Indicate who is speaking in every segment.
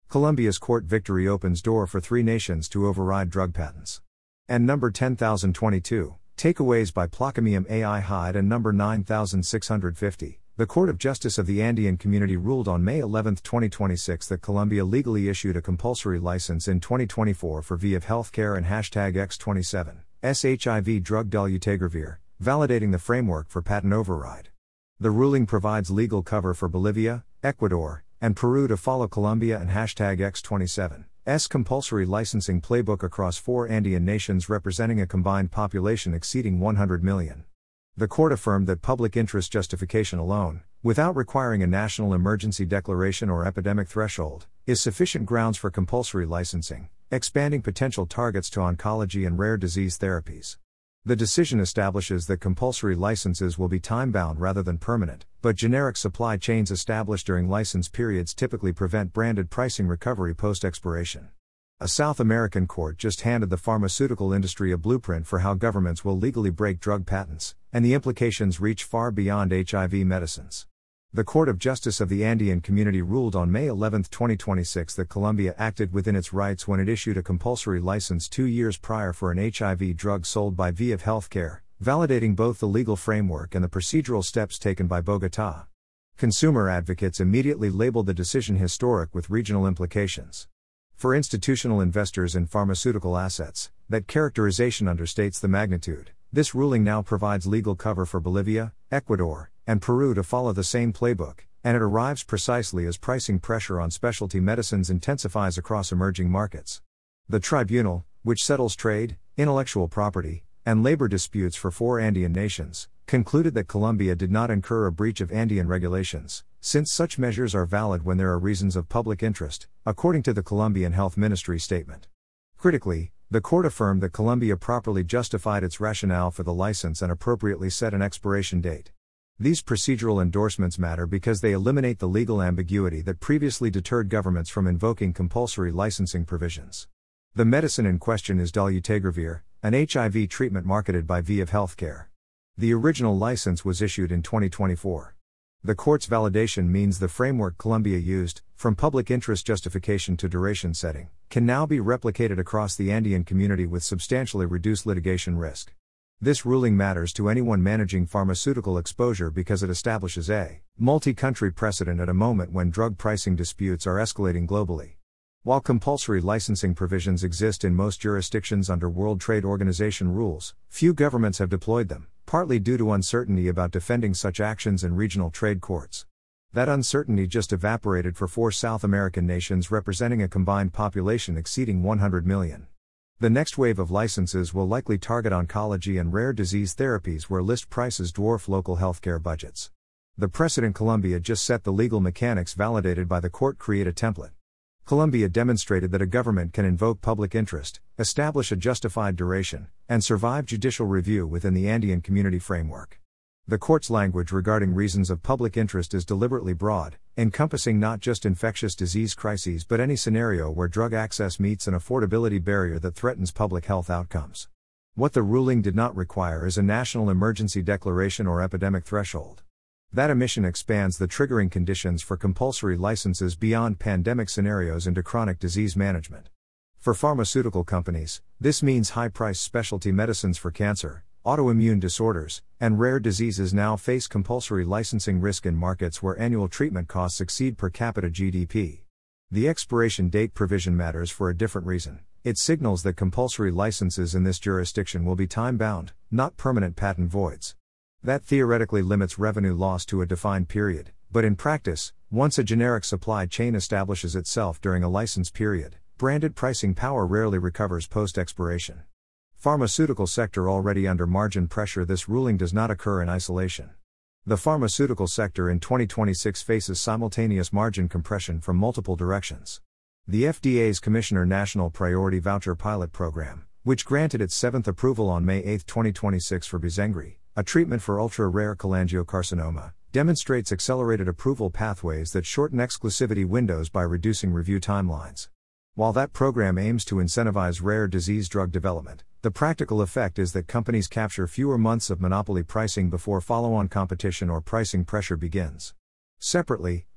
Speaker 1: Colombia's court victory opens door for 3 nations to override drug patents. And number 10,022, takeaways by Plaquemine AI Hyde. And number 9650, the Court of Justice of the Andean Community ruled on May 11, 2026 that Colombia legally issued a compulsory license in 2024 for ViiV Healthcare and #X27, SHIV drug dolutegravir, validating the framework for patent override. The ruling provides legal cover for Bolivia, Ecuador, and Peru to follow Colombia and #X27's compulsory licensing playbook across 4 Andean nations representing a combined population exceeding 100 million. The court affirmed that public interest justification alone, without requiring a national emergency declaration or epidemic threshold, is sufficient grounds for compulsory licensing, expanding potential targets to oncology and rare disease therapies. The decision establishes that compulsory licenses will be time-bound rather than permanent, but generic supply chains established during license periods typically prevent branded pricing recovery post-expiration. A South American court just handed the pharmaceutical industry a blueprint for how governments will legally break drug patents, and the implications reach far beyond HIV medicines. The Court of Justice of the Andean Community ruled on May 11, 2026 that Colombia acted within its rights when it issued a compulsory license 2 years prior for an HIV drug sold by ViiV Healthcare, validating both the legal framework and the procedural steps taken by Bogotá. Consumer advocates immediately labeled the decision historic with regional implications. For institutional investors in pharmaceutical assets, that characterization understates the magnitude. This ruling now provides legal cover for Bolivia, Ecuador, and Peru to follow the same playbook, and it arrives precisely as pricing pressure on specialty medicines intensifies across emerging markets. The tribunal, which settles trade, intellectual property, and labor disputes for 4 Andean nations, concluded that Colombia did not incur a breach of Andean regulations, since such measures are valid when there are reasons of public interest, according to the Colombian Health Ministry statement. Critically, the court affirmed that Colombia properly justified its rationale for the license and appropriately set an expiration date. These procedural endorsements matter because they eliminate the legal ambiguity that previously deterred governments from invoking compulsory licensing provisions. The medicine in question is dolutegravir, an HIV treatment marketed by ViiV Healthcare. The original license was issued in 2024. The court's validation means the framework Colombia used, from public interest justification to duration setting, can now be replicated across the Andean community with substantially reduced litigation risk. This ruling matters to anyone managing pharmaceutical exposure because it establishes a multi-country precedent at a moment when drug pricing disputes are escalating globally. While compulsory licensing provisions exist in most jurisdictions under World Trade Organization rules, few governments have deployed them, partly due to uncertainty about defending such actions in regional trade courts. That uncertainty just evaporated for 4 South American nations representing a combined population exceeding 100 million. The next wave of licenses will likely target oncology and rare disease therapies where list prices dwarf local healthcare budgets. The precedent Colombia just set the legal mechanics validated by the court create a template. Colombia demonstrated that a government can invoke public interest, establish a justified duration, and survive judicial review within the Andean community framework. The court's language regarding reasons of public interest is deliberately broad, encompassing not just infectious disease crises but any scenario where drug access meets an affordability barrier that threatens public health outcomes. What the ruling did not require is a national emergency declaration or epidemic threshold. That omission expands the triggering conditions for compulsory licenses beyond pandemic scenarios into chronic disease management. For pharmaceutical companies, this means high-priced specialty medicines for cancer, autoimmune disorders, and rare diseases now face compulsory licensing risk in markets where annual treatment costs exceed per capita GDP. The expiration date provision matters for a different reason. It signals that compulsory licenses in this jurisdiction will be time-bound, not permanent patent voids. That theoretically limits revenue loss to a defined period, but in practice, once a generic supply chain establishes itself during a license period, branded pricing power rarely recovers post-expiration. Pharmaceutical sector already under margin pressure. This ruling does not occur in isolation. The pharmaceutical sector in 2026 faces simultaneous margin compression from multiple directions. The FDA's Commissioner National Priority Voucher Pilot Program, which granted its 7th approval on May 8, 2026 for Bizengri, a treatment for ultra-rare cholangiocarcinoma, demonstrates accelerated approval pathways that shorten exclusivity windows by reducing review timelines. While that program aims to incentivize rare disease drug development, the practical effect is that companies capture fewer months of monopoly pricing before follow-on competition or pricing pressure begins. Separately,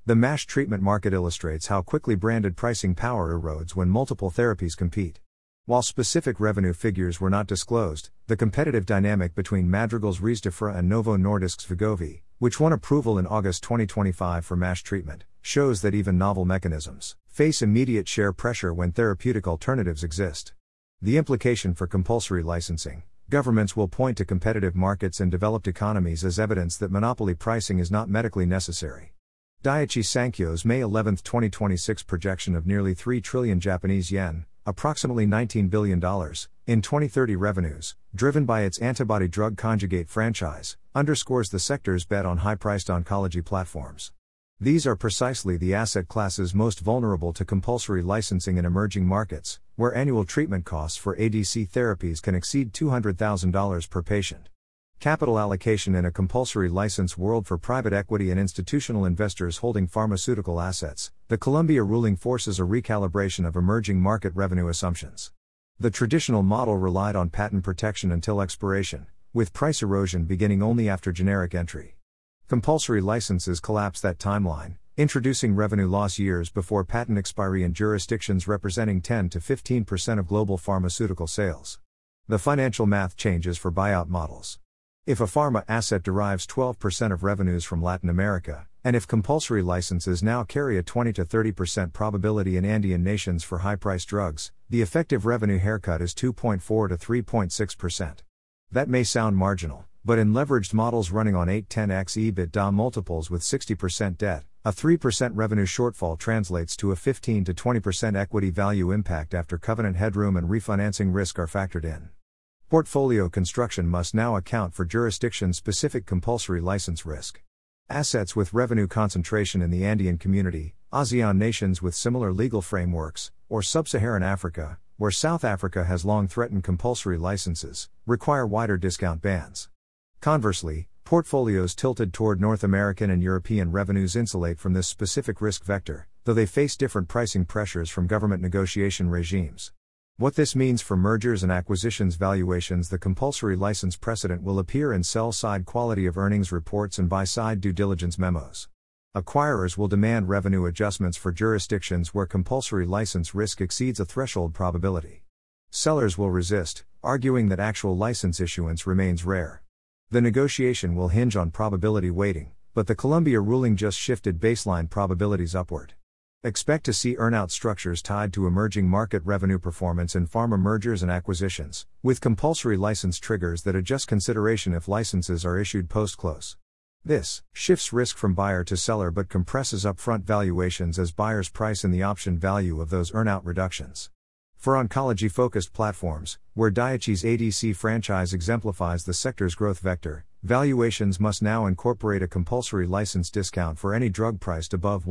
Speaker 1: The MASH treatment market illustrates how quickly branded pricing power erodes when multiple therapies compete. While specific revenue figures were not disclosed, the competitive dynamic between Madrigal's Rezdiffra and Novo Nordisk's Wegovy, which won approval in August 2025 for MASH treatment, shows that even novel mechanisms face immediate share pressure when therapeutic alternatives exist. The implication for compulsory licensing: governments will point to competitive markets and developed economies as evidence that monopoly pricing is not medically necessary. Daiichi Sankyo's May 11, 2026 projection of nearly 3 trillion Japanese yen, approximately $19 billion, in 2030 revenues, driven by its antibody-drug conjugate franchise, underscores the sector's bet on high-priced oncology platforms. These are precisely the asset classes most vulnerable to compulsory licensing in emerging markets, where annual treatment costs for ADC therapies can exceed $200,000 per patient. Capital allocation in a compulsory license world for private equity and institutional investors holding pharmaceutical assets. The Columbia ruling forces a recalibration of emerging market revenue assumptions. The traditional model relied on patent protection until expiration, with price erosion beginning only after generic entry. Compulsory licenses collapse that timeline, introducing revenue loss years before patent expiry in jurisdictions representing 10 to 15% of global pharmaceutical sales. The financial math changes for buyout models. If a pharma asset derives 12% of revenues from Latin America, and if compulsory licenses now carry a 20 to 30% probability in Andean nations for high-priced drugs, the effective revenue haircut is 2.4 to 3.6%. That may sound marginal, but in leveraged models running on 8-10x EBITDA multiples with 60% debt, a 3% revenue shortfall translates to a 15 to 20% equity value impact after covenant headroom and refinancing risk are factored in. Portfolio construction must now account for jurisdiction-specific compulsory license risk. Assets with revenue concentration in the Andean community, ASEAN nations with similar legal frameworks, or Sub-Saharan Africa, where South Africa has long threatened compulsory licenses, require wider discount bands. Conversely, portfolios tilted toward North American and European revenues insulate from this specific risk vector, though they face different pricing pressures from government negotiation regimes. What this means for mergers and acquisitions valuations: the compulsory license precedent will appear in sell-side quality of earnings reports and buy-side due diligence memos. Acquirers will demand revenue adjustments for jurisdictions where compulsory license risk exceeds a threshold probability. Sellers will resist, arguing that actual license issuance remains rare. The negotiation will hinge on probability weighting, but the Columbia ruling just shifted baseline probabilities upward. Expect to see earnout structures tied to emerging market revenue performance in pharma mergers and acquisitions, with compulsory license triggers that adjust consideration if licenses are issued post-close. This shifts risk from buyer to seller but compresses upfront valuations as buyers price in the option value of those earnout reductions. For oncology-focused platforms, where Daiichi's ADC franchise exemplifies the sector's growth vector, valuations must now incorporate a compulsory license discount for any drug priced above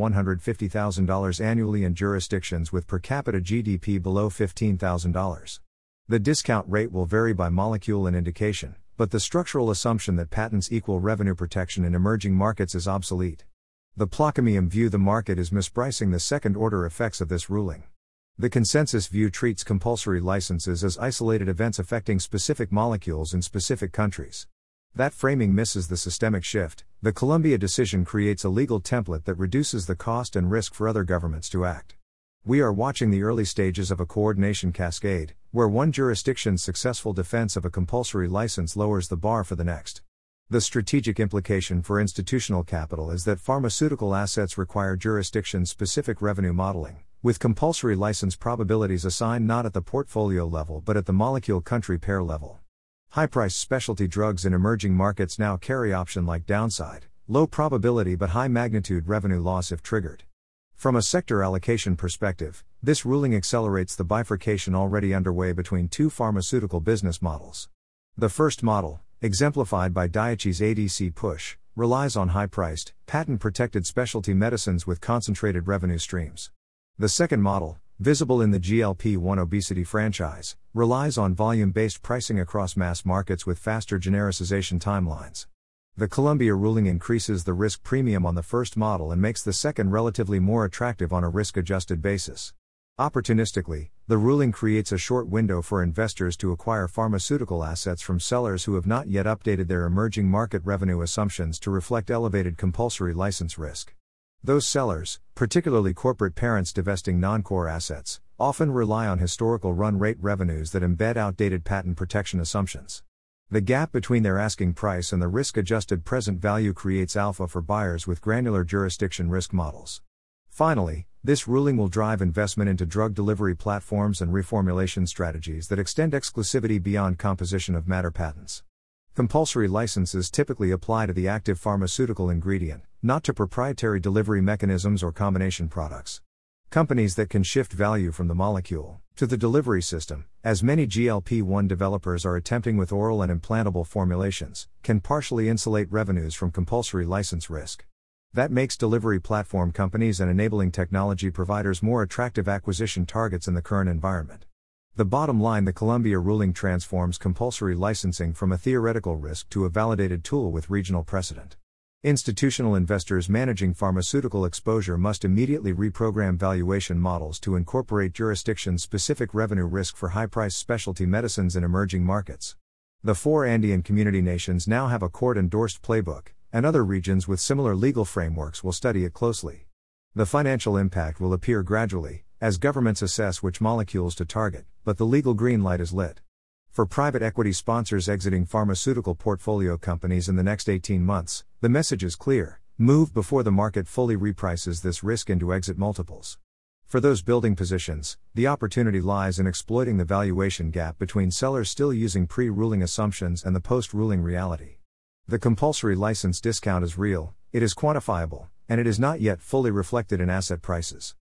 Speaker 1: $150,000 annually in jurisdictions with per capita GDP below $15,000. The discount rate will vary by molecule and indication, but the structural assumption that patents equal revenue protection in emerging markets is obsolete. The Plaquemines view the market is mispricing the second-order effects of this ruling. The consensus view treats compulsory licenses as isolated events affecting specific molecules in specific countries. That framing misses the systemic shift. The Columbia decision creates a legal template that reduces the cost and risk for other governments to act. We are watching the early stages of a coordination cascade, where one jurisdiction's successful defense of a compulsory license lowers the bar for the next. The strategic implication for institutional capital is that pharmaceutical assets require jurisdiction-specific revenue modeling, with compulsory license probabilities assigned not at the portfolio level but at the molecule country pair level. High-priced specialty drugs in emerging markets now carry option-like downside, low probability but high-magnitude revenue loss if triggered. From a sector allocation perspective, this ruling accelerates the bifurcation already underway between two pharmaceutical business models. The first model, exemplified by Daiichi's ADC push, relies on high-priced, patent-protected specialty medicines with concentrated revenue streams. The second model, visible in the GLP-1 obesity franchise, relies on volume-based pricing across mass markets with faster genericization timelines. The Columbia ruling increases the risk premium on the first model and makes the second relatively more attractive on a risk-adjusted basis. Opportunistically, the ruling creates a short window for investors to acquire pharmaceutical assets from sellers who have not yet updated their emerging market revenue assumptions to reflect elevated compulsory license risk. Those sellers, particularly corporate parents divesting non-core assets, often rely on historical run rate revenues that embed outdated patent protection assumptions. The gap between their asking price and the risk-adjusted present value creates alpha for buyers with granular jurisdiction risk models. Finally, this ruling will drive investment into drug delivery platforms and reformulation strategies that extend exclusivity beyond composition of matter patents. Compulsory licenses typically apply to the active pharmaceutical ingredient, not to proprietary delivery mechanisms or combination products. Companies that can shift value from the molecule to the delivery system, as many GLP-1 developers are attempting with oral and implantable formulations, can partially insulate revenues from compulsory license risk. That makes delivery platform companies and enabling technology providers more attractive acquisition targets in the current environment. The bottom line: the Columbia ruling transforms compulsory licensing from a theoretical risk to a validated tool with regional precedent. Institutional investors managing pharmaceutical exposure must immediately reprogram valuation models to incorporate jurisdiction-specific revenue risk for high-priced specialty medicines in emerging markets. The 4 Andean community nations now have a court-endorsed playbook, and other regions with similar legal frameworks will study it closely. The financial impact will appear gradually, as governments assess which molecules to target, but the legal green light is lit. For private equity sponsors exiting pharmaceutical portfolio companies in the next 18 months, the message is clear: move before the market fully reprices this risk into exit multiples. For those building positions, the opportunity lies in exploiting the valuation gap between sellers still using pre-ruling assumptions and the post-ruling reality. The compulsory license discount is real, it is quantifiable, and it is not yet fully reflected in asset prices.